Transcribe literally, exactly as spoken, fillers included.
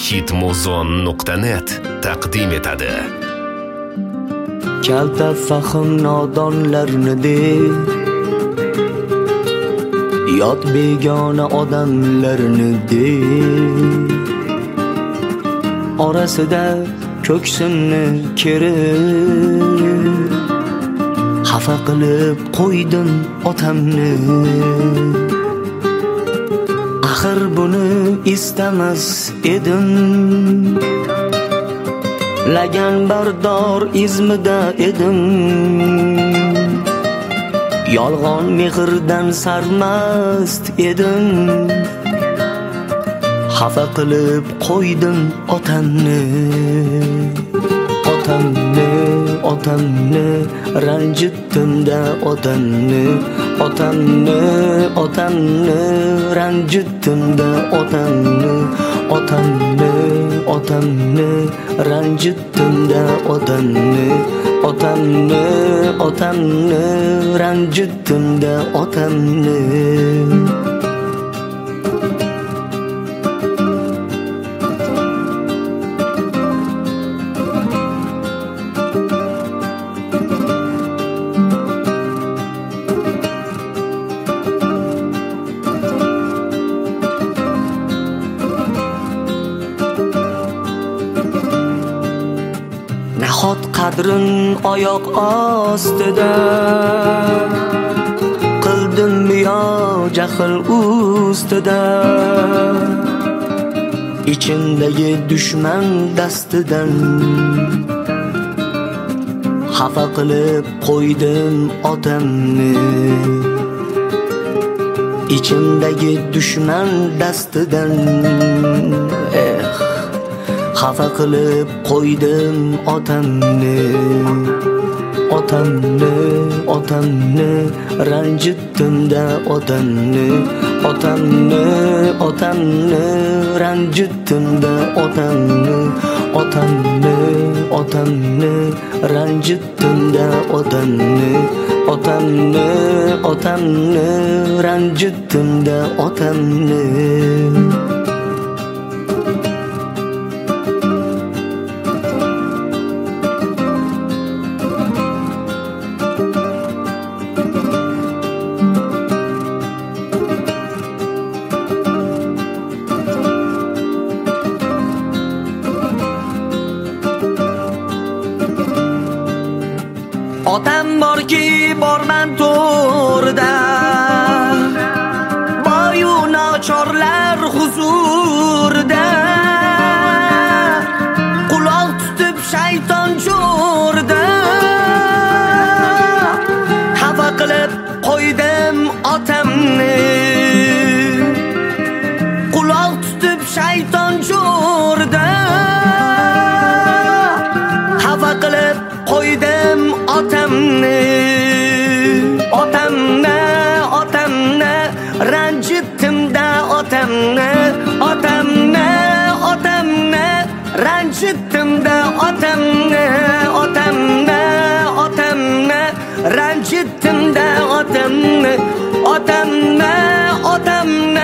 hitmuzon nuqta net taqdim etadi. Kalta fahm nodonlarni de, yot begona odamlarni de, orasida ko'ksimni kerib, xafa qilib qo'ydim otamni. Axir buni istamas edim, lagan bardor izmida edim. Yolg'on mehrdan sarmast edim, xafa qilib qo'ydim otamni. Otamni, otamni ranjitdim-da otamni. Otamni, otamni ranjitdim-da otamni. Otamni, otamni ranjitdim-da otamni. Otamni, otamni ranjitdim-da otamni. Nahot qadrin oyoq ostida, qildim yo jahl ustida. Ichimdagi dushman dastidan xafa qilib qo'ydim otamni. Ichimdagi dushman dastidan eh xafa qilib qo'ydim otamni. Otamni, otamni ranjitdim-da otamni. Otamni, otamni ranjitdim-da otamni. Otamni, otamni ranjitdim-da otamni. Otamni, otamni ranjitdim-da otamni. Otam borki borman to'rda, boyu nochorlar huzurda. Quloq tutib shayton jo'rda, xafa qilib qo'ydim otamni. Quloq tutib shayton jo'rda, xafa qilib qo'ydim otamni. Otamni, otamni ranjitdim-da otamni. Otamni, otamni ranjitdim-da otamni. Otamni, otamni ranjitdim-da otamni. Otamni, otamni